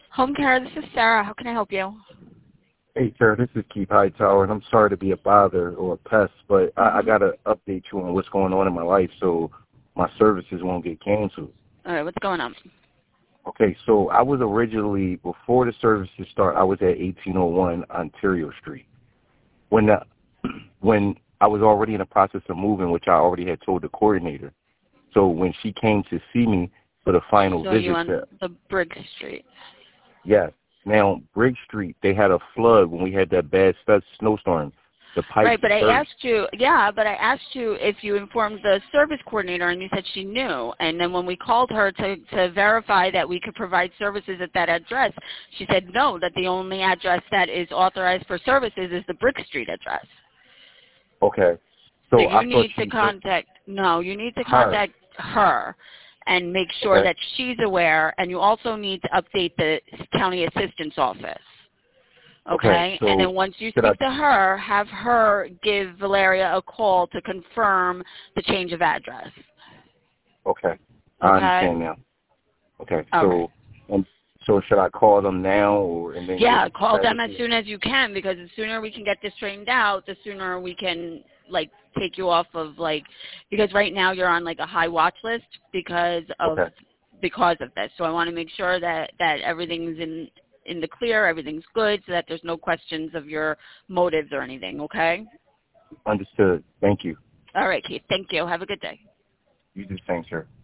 Home care, this is Sarah. How can I help you? Hey, sir, this is Keith Hightower, and I'm sorry to be a bother or a pest, but I got to update you on what's going on in my life so my services won't get canceled. All right, what's going on? Okay, so I was originally, before the services start, I was at 1801 Ontario Street. When when I was already in the process of moving, which I already had told the coordinator, so when she came to see me for the final So visit, you on the Briggs Street? yes. Now, Briggs Street, they had a flood when we had that bad snowstorm. The pipes Right, but I burst. asked you, if you informed the service coordinator, and you said she knew. And then when we called her to verify that we could provide services at that address, she said no, that the only address that is authorized for services is the Briggs Street address. Okay. So So you I thought need to contact her. contact her and make sure Okay. that she's aware, and you also need to update the county assistance office. Okay? So And then once you speak to her, have her give Valeria a call to confirm the change of address. Okay. I Okay? understand now. Okay. All right. So should I call them now and then Yeah, get call them as clarity? soon as you can, because the sooner we can get this straightened out, the sooner we can, take you off of, because right now you're on, a high watch list because of this. So I want to make sure that everything's in the clear, everything's good, so that there's no questions of your motives or anything, okay? Understood. Thank you. All right, Keith. Thank you. Have a good day. You do the same, sir.